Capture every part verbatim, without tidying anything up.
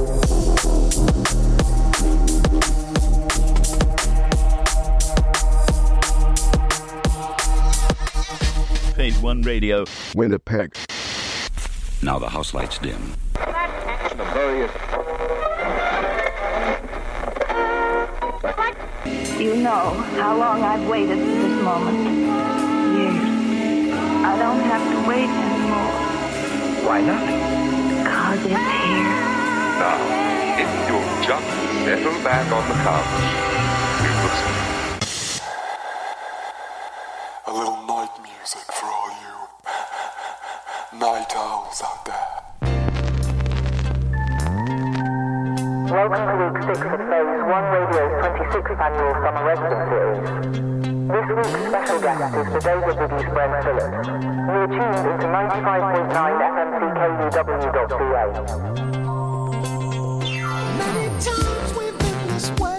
One Radio, Winnipeg. Now the house lights dim. You know how long I've waited for this moment. Years. I don't have to wait anymore. Why not? Because it's here. Now, if you'll just settle back on the couch, we will see. A little night music for all you night owls out there. Welcome to week six of Phase one Radio's twenty-sixth annual summer resident series. This week's special guest is the David Biggie Brent Phillips. We are tuned into ninety-five point nine F M C K U W dot C A. Many times we've been this way,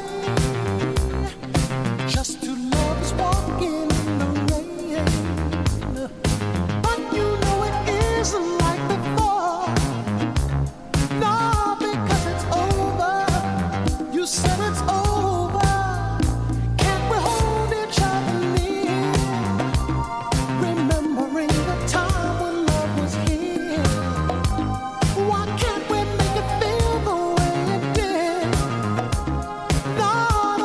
just two lovers walking in the rain. But you know it isn't like before. No, because it's over. You said it's over. Can't we hold each other near? Remembering the time when love was here. Why can't we make it feel the way it did? Lord,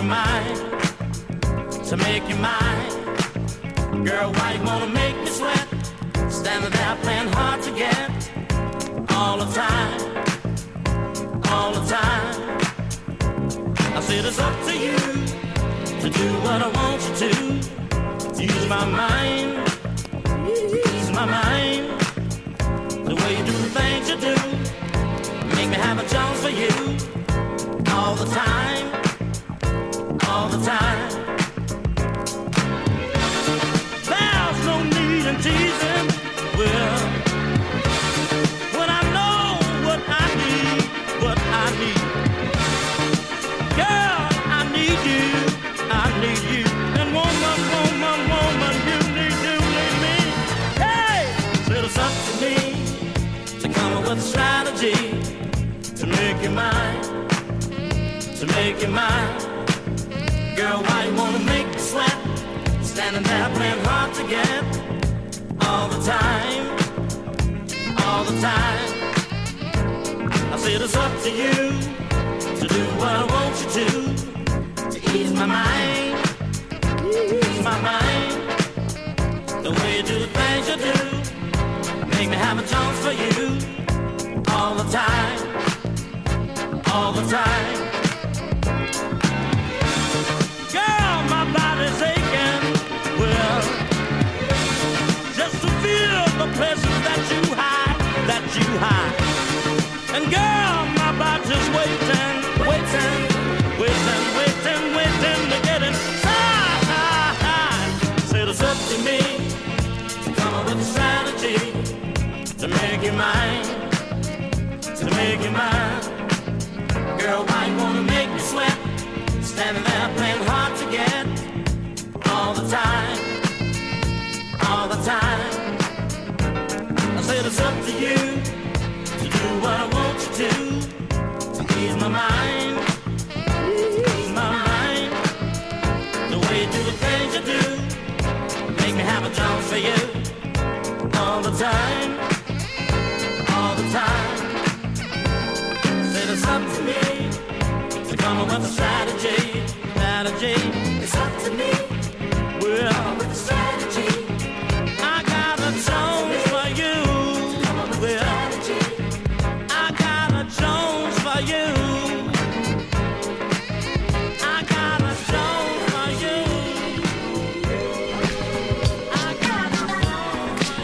mine, to make you mine. Girl, why you wanna make me sweat? Standing there playing hard to get. All the time, all the time. I said it's up to you to do what I want you to. To use my mind, use my mind. The way you do the things you do, make me have a chance for you. All the time, all the time. There's no need in teasing. Well, when I know what I need, what I need. Girl, I need you, I need you. And woman, woman, woman, you need, you need me. Hey, so it's up to me to come up with a strategy to make you mine, to make you mine. Girl, why you wanna make me sweat? Standing there playing hard to get. All the time, all the time. I said it's up to you to do what I want you to. To ease my mind, ease my mind. The way you do the things you do, make me have a chance for you. All the time, all the time. Girl, my body's aching. Well, just to feel the places that you hide, that you hide. And girl, my body's waiting, waiting, waiting, waiting, waiting to get inside. Said it's up to me to come up with a strategy to make you mine, to make you mine. Girl, why you wanna make me sweat? Standing there playing hard to get. All the time, all the time. I said it's up to you to do what I want you to. To ease my mind, ease my mind. The way you do the things you do, make me have a chance for you. All the time, all the time. Said it's up to me to come up with a strategy, strategy. It's up to me. Well, come up with a strategy. I got a Jones for you. Come up with a strategy. I got a Jones for you. I got a Jones for you. I got a Jones for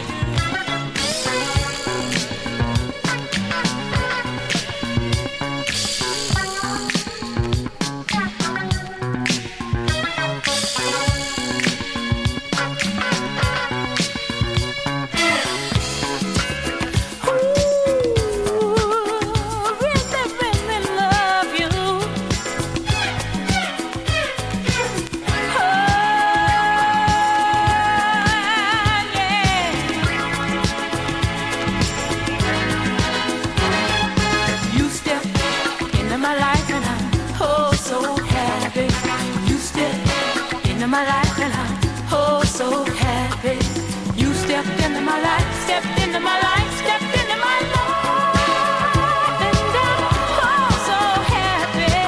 my life and I'm oh so happy. You stepped into my life, stepped into my life, stepped into my life, and I'm oh so happy.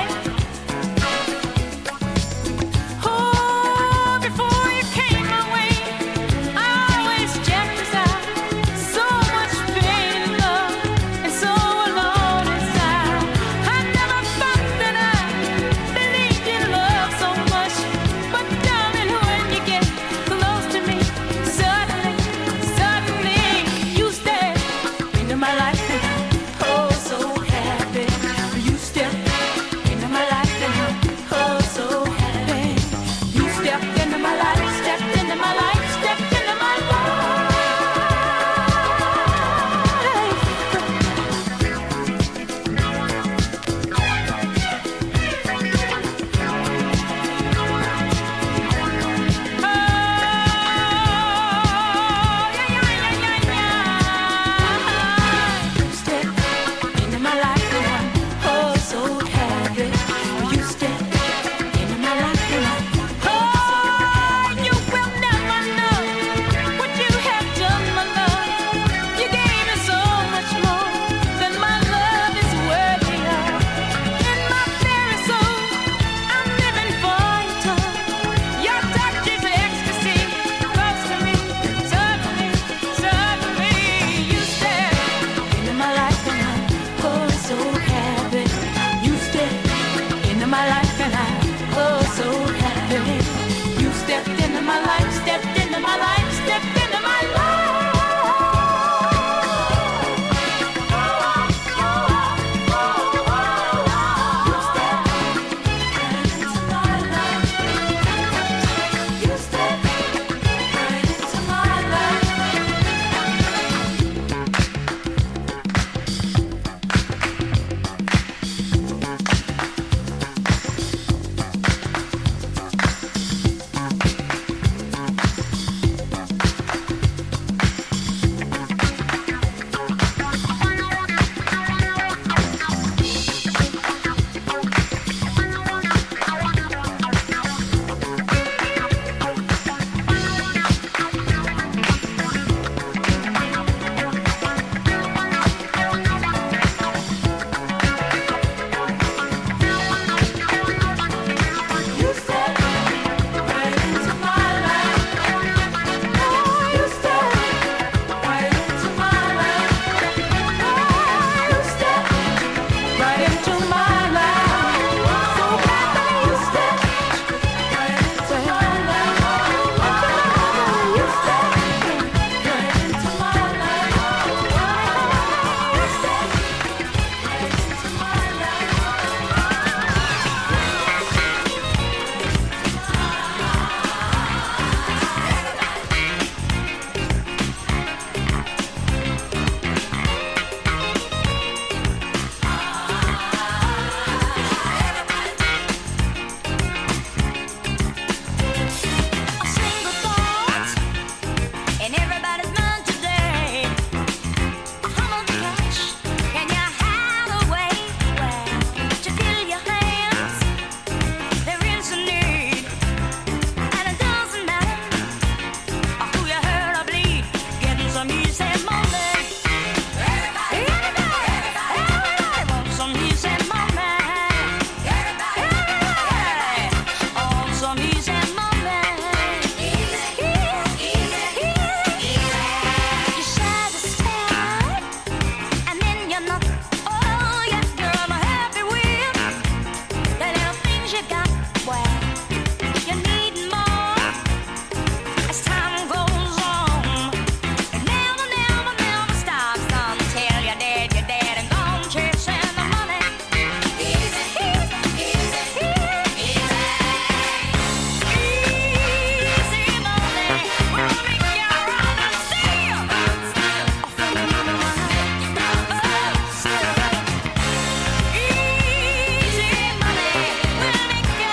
Oh, before you came my way, I always checked us out. So much pain and love, and so alone inside. I never thought that I believed in love so much, but darling, when you get close to me, suddenly, suddenly you stay. Easy money will make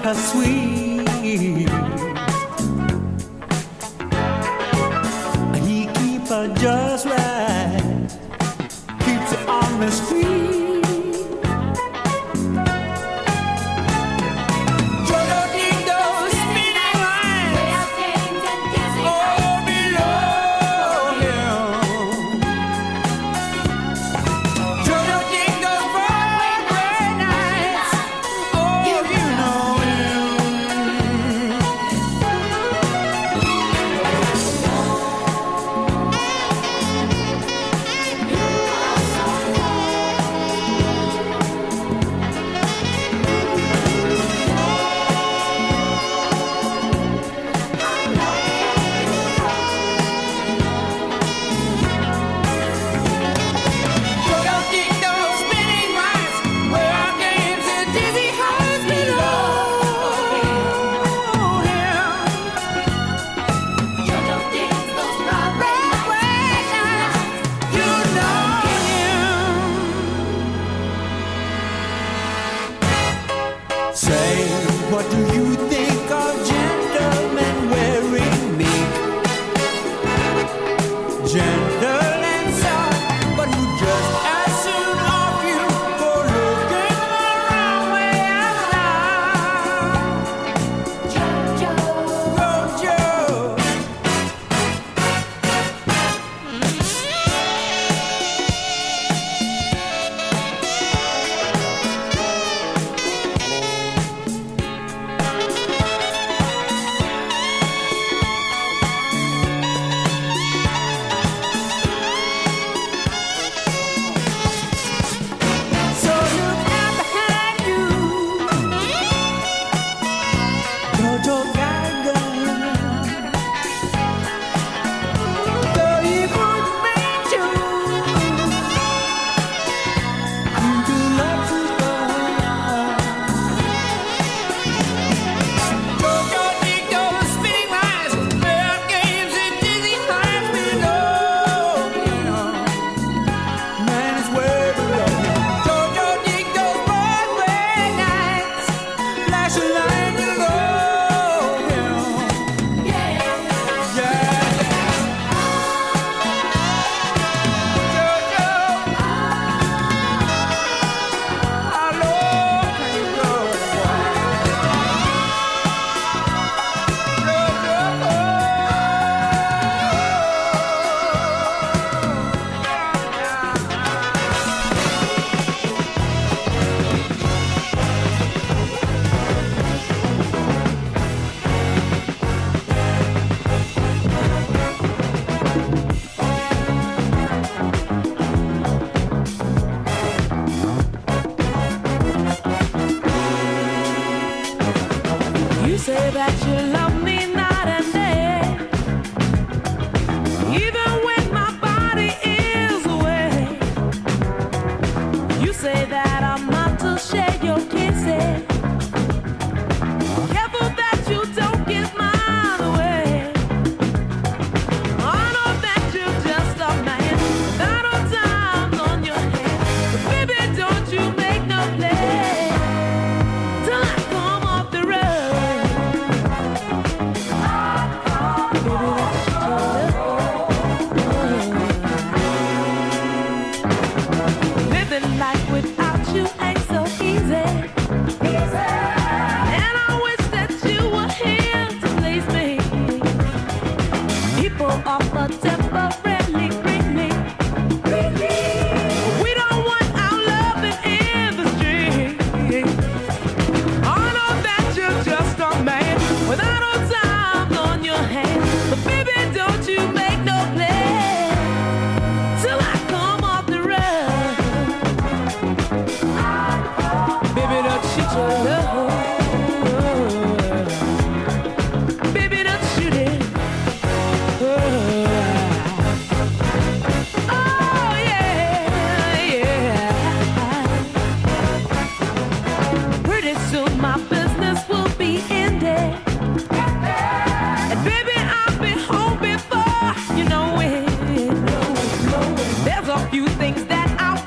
her sweet. He keep her just right, keeps her on the street.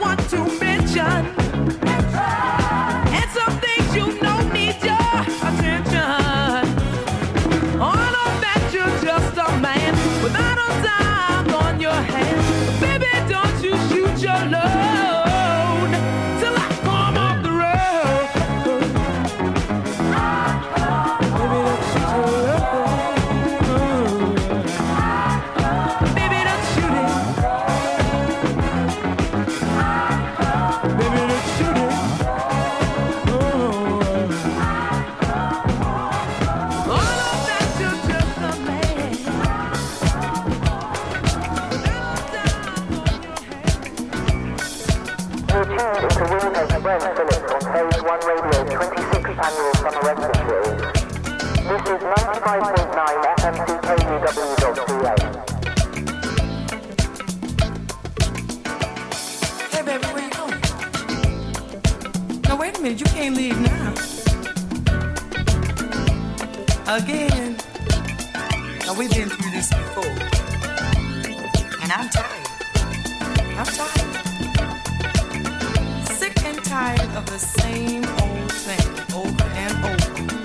And some things you know need your attention. Again. Now we've been through this before. And I'm tired. I'm tired. Sick and tired of the same old thing over and over.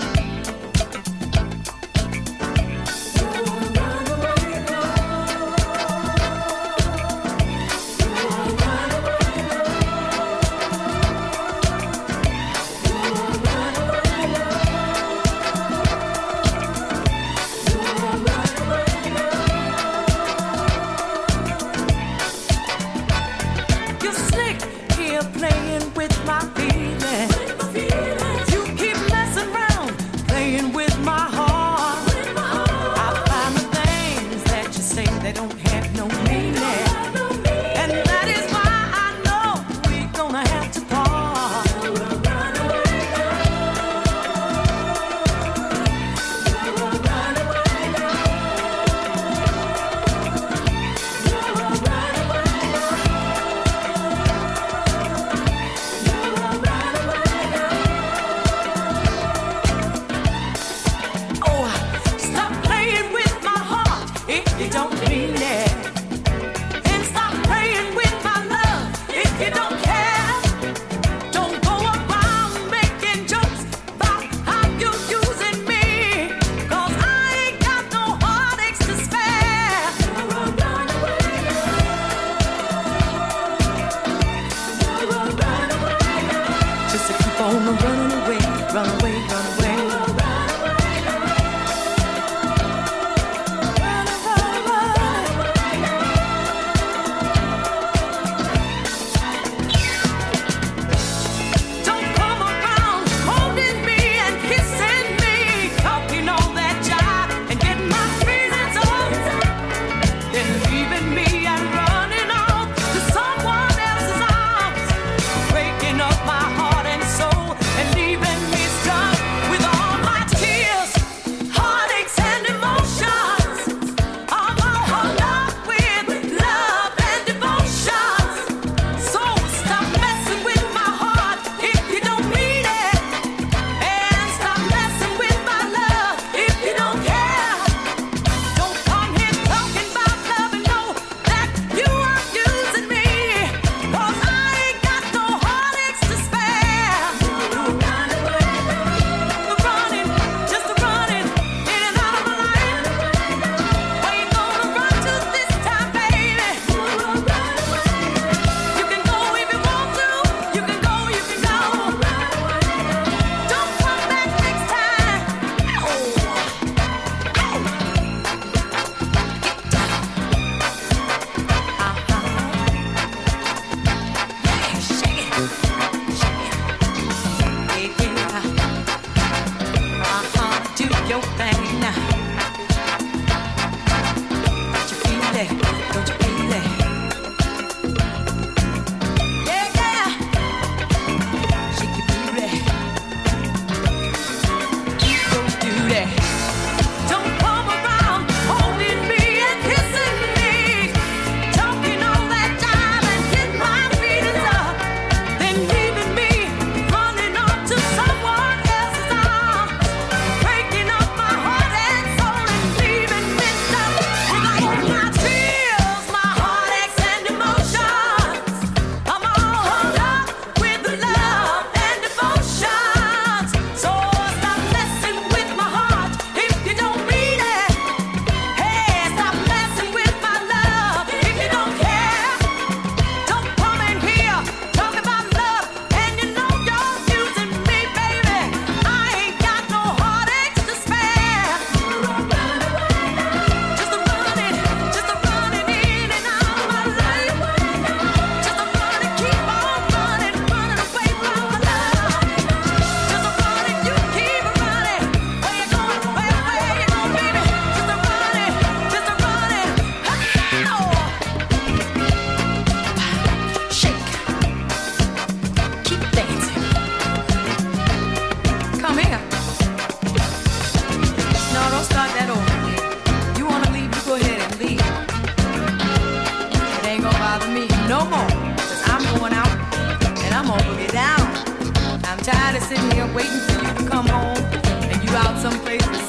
no more. Cause I'm going out and I'm gonna get down. I'm tired of sitting here waiting for you to come home and you out someplace.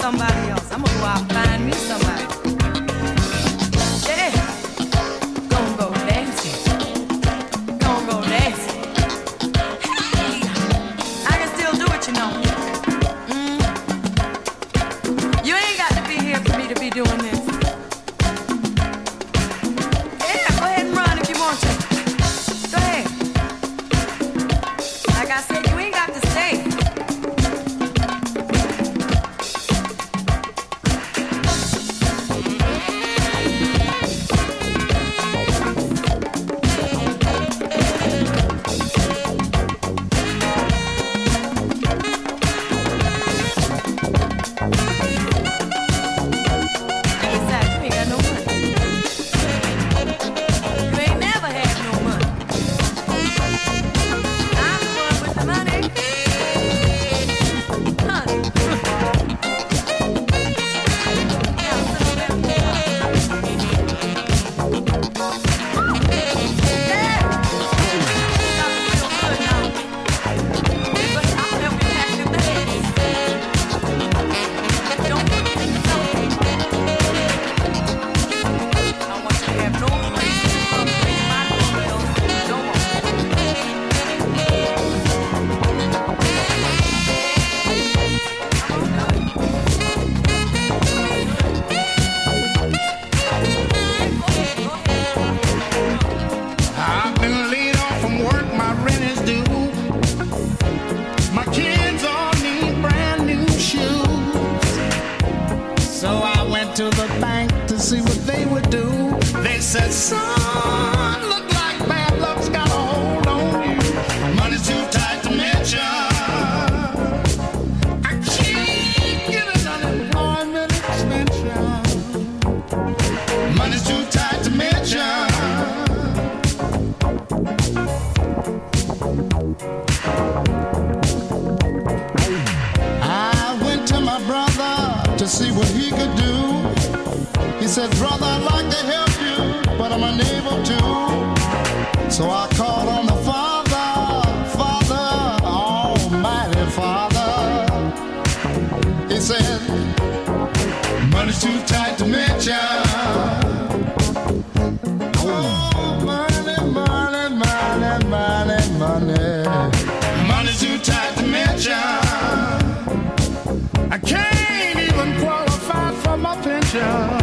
somebody else. I'm gonna go out and find me somebody. Yeah. Gonna go dancing. Gonna go dancing. Hey, I can still do it, you know. Mm. You ain't got to be here for me to be doing this. Yeah, go ahead and run if you want to. Go ahead. Like I said, you ain't got to stay. I've been laid off from work, my rent is due. My kids all need brand new shoes. So I went to the bank to see what they would do. They said, son, look like bad luck's got a hold on you. Money's too tight to mention. I can't get an unemployment extension. Money's too tight to mention. I went to my brother to see what he could do. He said, brother, I'd like to help you, but I'm unable to. So I called on the Father, Father, Almighty Father. He said, money's too tight to mention. Oh, money, money, money, money, money. Money's too tight to mention. I can't even qualify for my pension.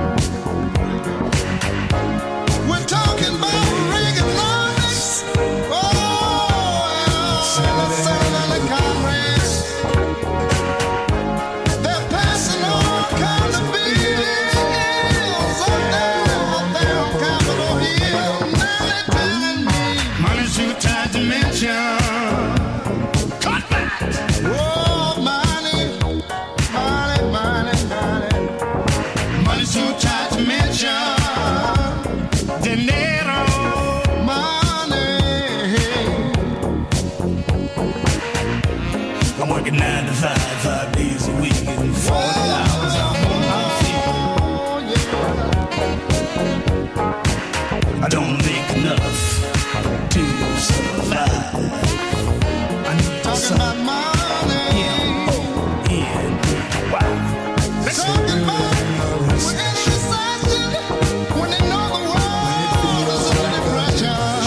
We're talking about Reaganomics. Oh, yeah. Senator Congress. They're passing all kinds of bills up there, up there on Capitol Hill. Now they're telling me money's too tight to mention. Cut back! Whoa, money, money, money, money. Money's too tight to mention. Dinero, money. I'm working nine to five, five days a week, and forty hours I'm on my feet. I don't make enough to survive. I need talking about money. Yeah, oh, yeah, wow. They're talking about we're in recession when they know the world is under depression.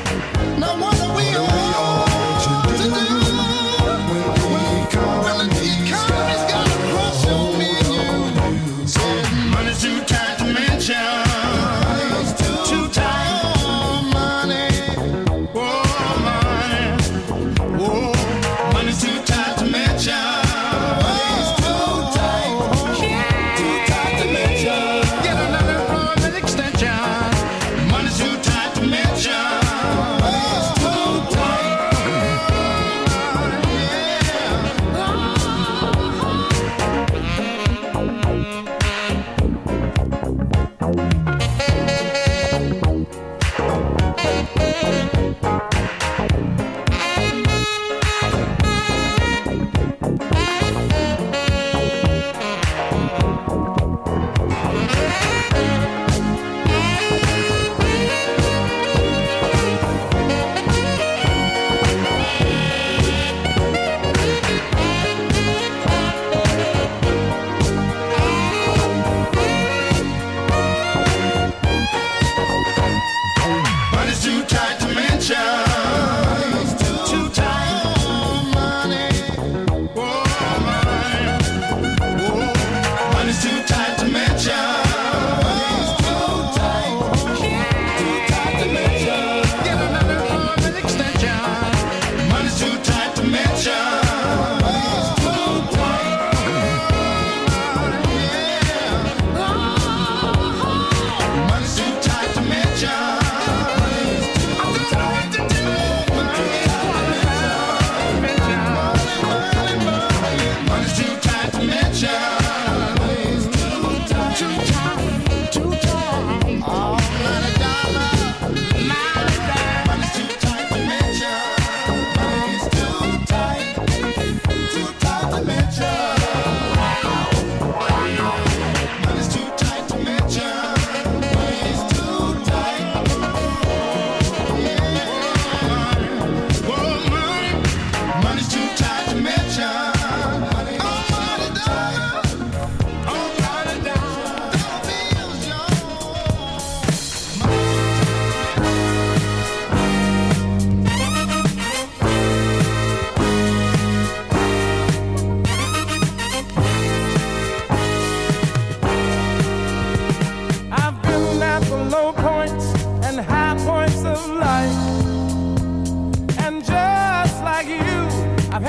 Now what are we all to do when we come?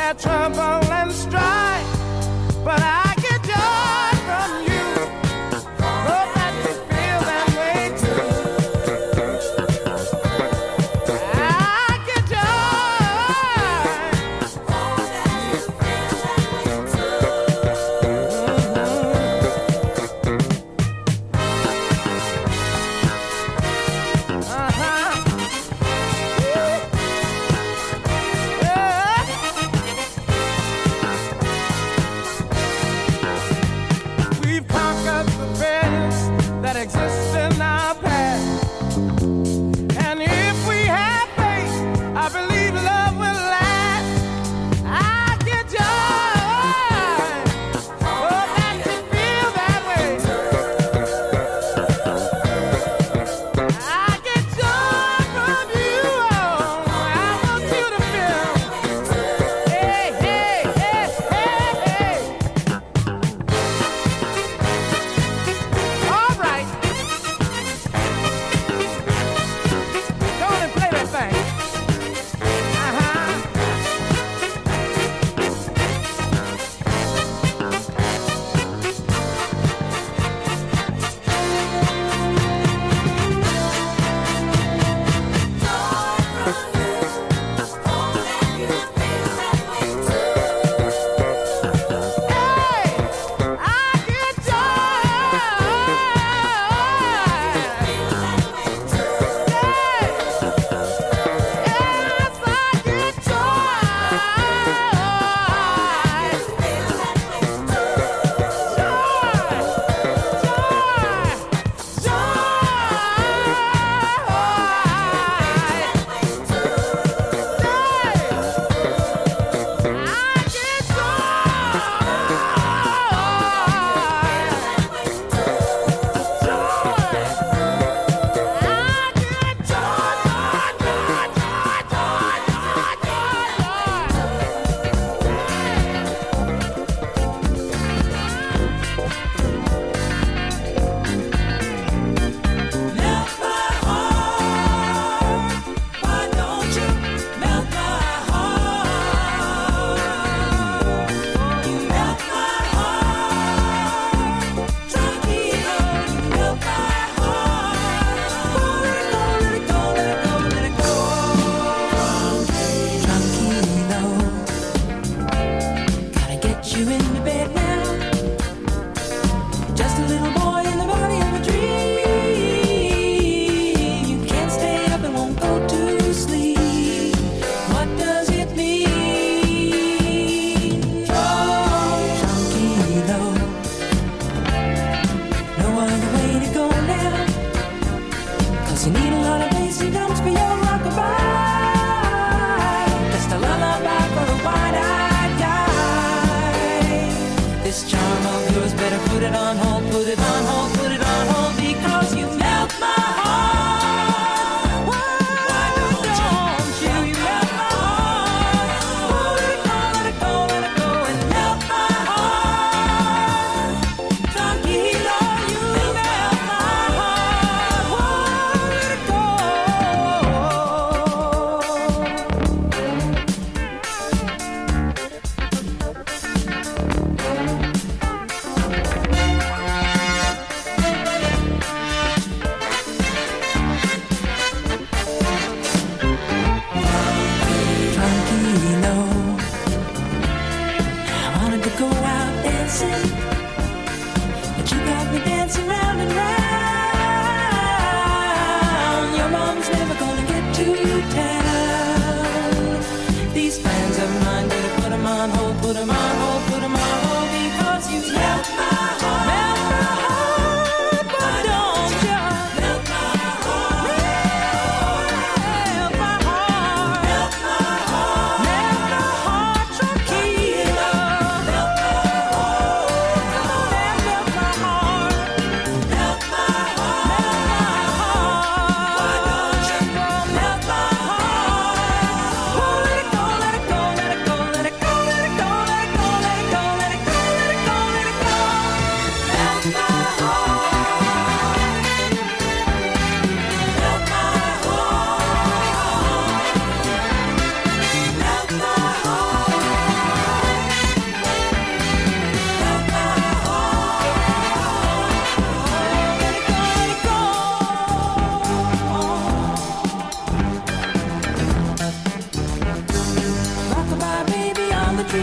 had trouble and strife, but I get joy from you. Hope that you feel that way too. I get We've conquered the barriers that exist in our past. And if we have faith, I believe love will last. I get joy. Oh, that you feel that way. I get joy from you. Oh, I want you to feel. Hey, hey, hey, hey, hey. All right. Go on and play that thing. Uh-huh. Hey, I get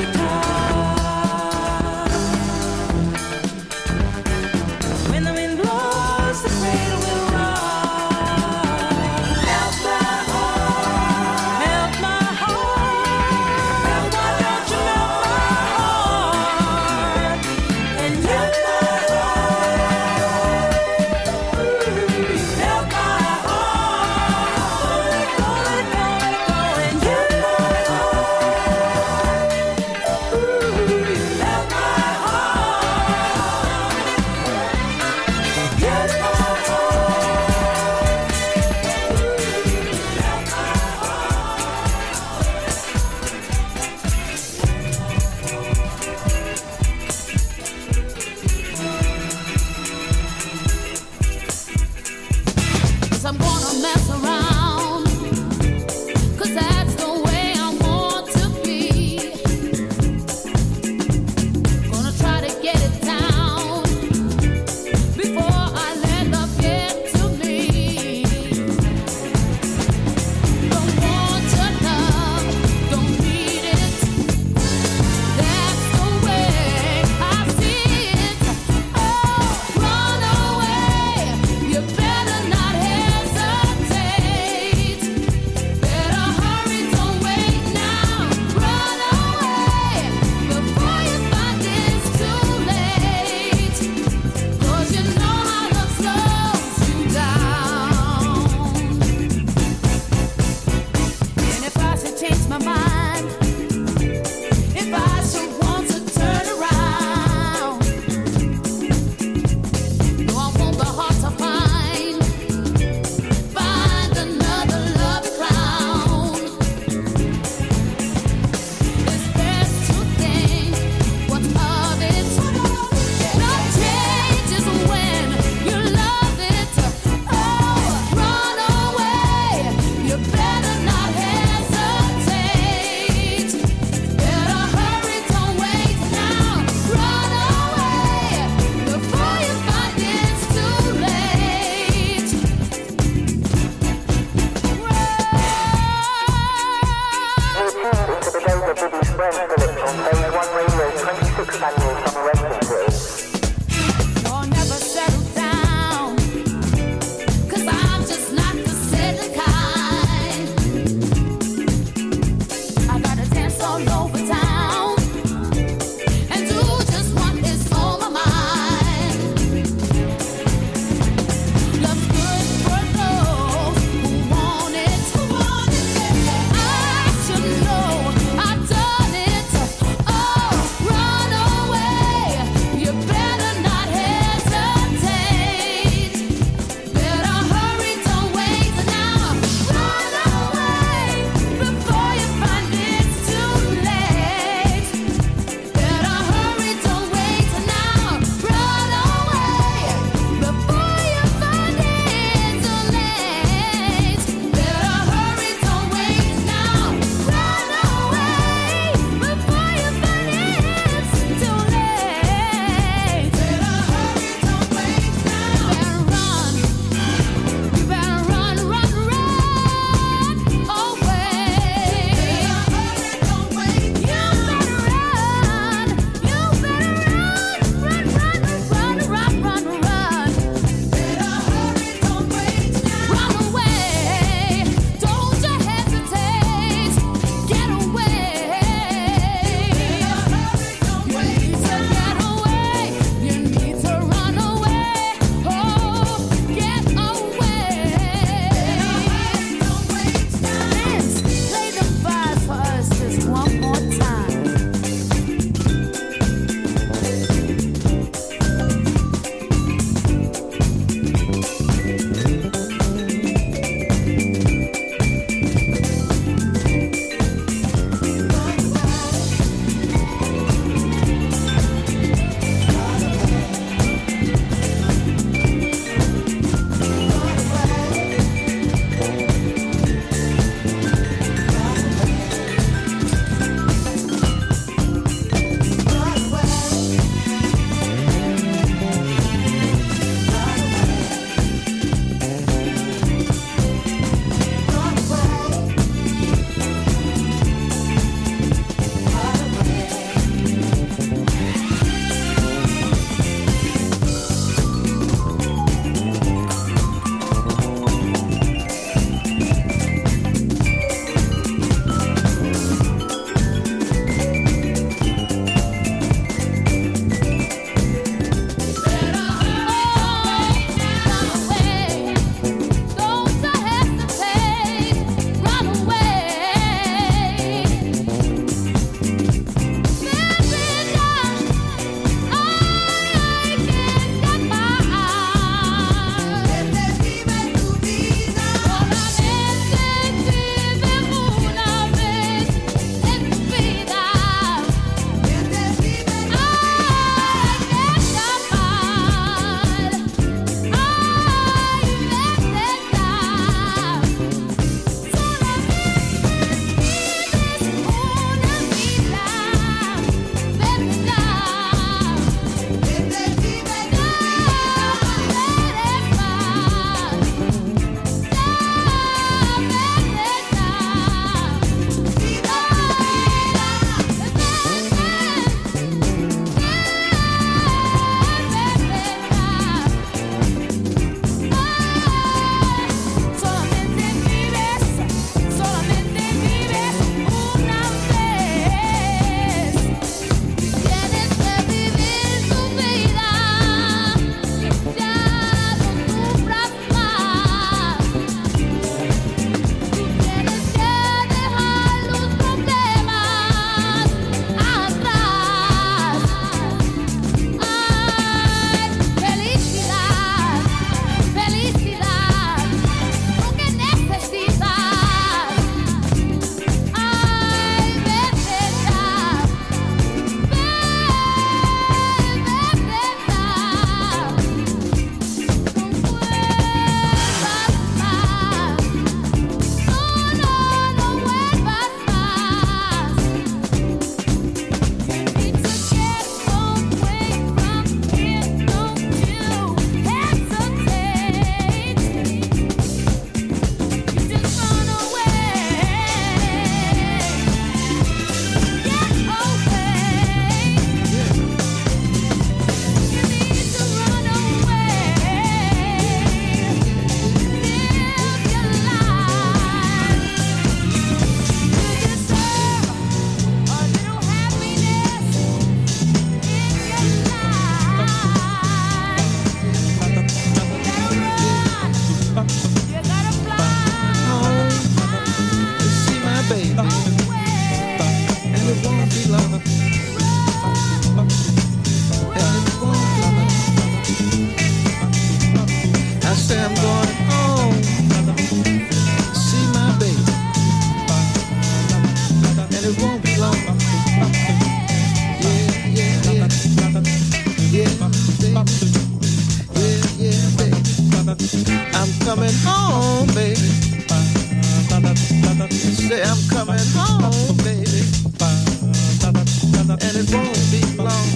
Ooh. Yeah, yeah, baby. I'm coming home, baby. Say I'm coming home, baby. And it won't be long.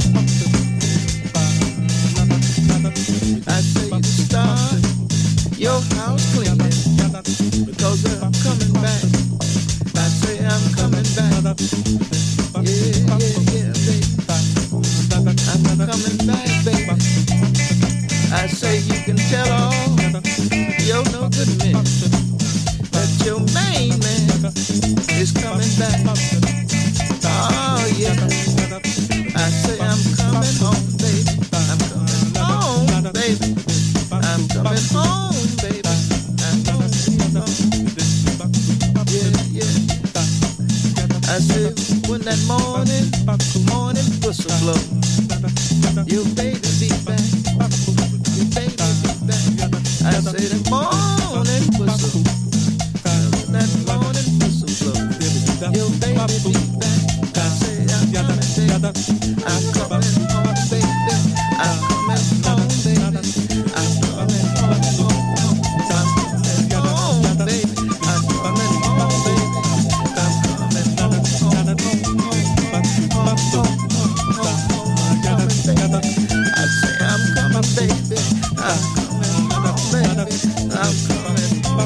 I say you start your house cleaning because I'm coming back. I say I'm coming back. Yeah, yeah, yeah, baby. I'm coming back, baby. I say you can tell all your no good men that your main man is coming back. Oh yeah. I say I'm coming home, baby. I'm coming home, baby. I'm coming home, baby. I'm coming home. Yeah, yeah. I say when that morning, morning whistle blow, your baby be back. Your baby be back. I say the morning whistle, when that morning whistle blow, your baby be back. I say I'm coming, baby. I'm coming home, baby. I'm coming home, baby. I'm coming home, home, home. I'm coming home, baby. I'm coming home, baby. I'm coming home, home, home, home, home, home, home, home. I say I'm coming, baby. I'm coming home, baby. I'm coming home,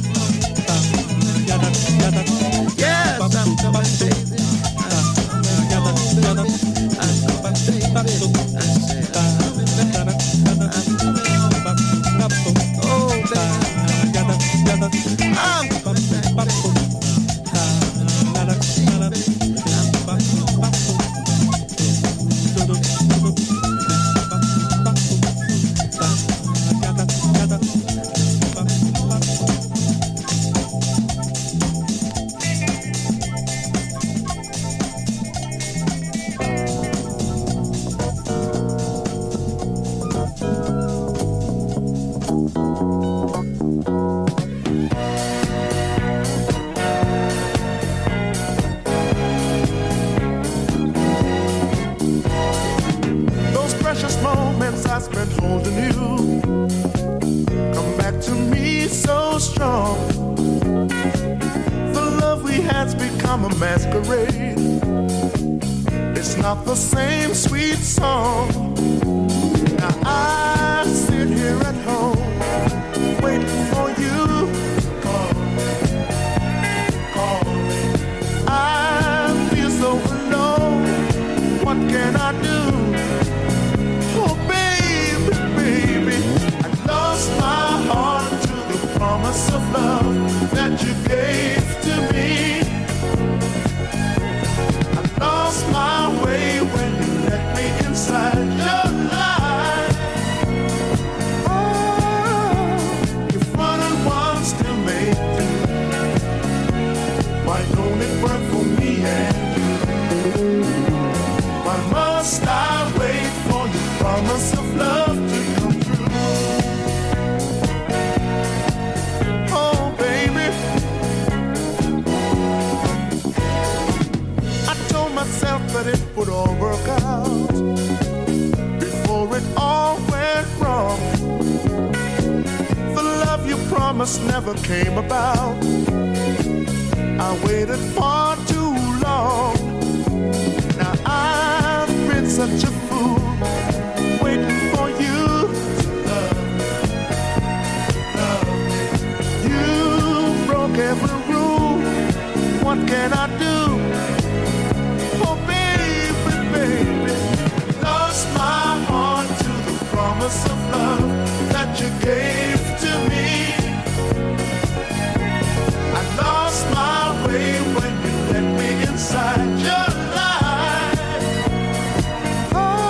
home. Yes, I'm coming, baby. I'm coming home, baby. I'm coming, baby. I say I'm coming back. I'm coming home. Oh, baby. I'm coming back, baby. Those precious moments I spent holding you come back to me so strong. The love we had's become a masquerade. It's not the same sweet song. Now I sit here at home waiting for you to call me, call me. I feel so alone. What can I do? Oh baby, baby, I lost my heart to the promise of love that you gave to me. I lost my way when you let me inside your life. Oh, if one and one still made do, why don't it work for me and you? Why must I wait for your promise of love to come true? Oh, baby, I told myself that it would all work out before it all went wrong. The love you promised never came about. I waited far too long. Now I've been such a fool, waiting for you to love me, love me. You broke every rule. What can I do? Oh baby, baby, lost my heart to the promise of love that you gave to me. I lost my way when you let me inside your life. Oh,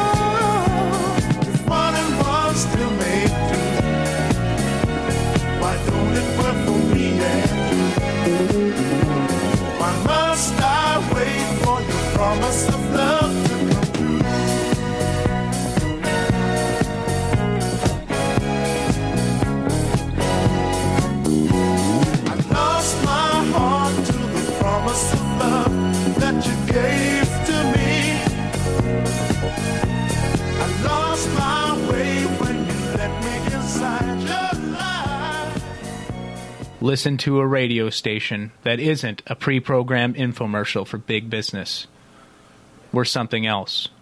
listen to a radio station that isn't a pre-programmed infomercial for big business. We're something else.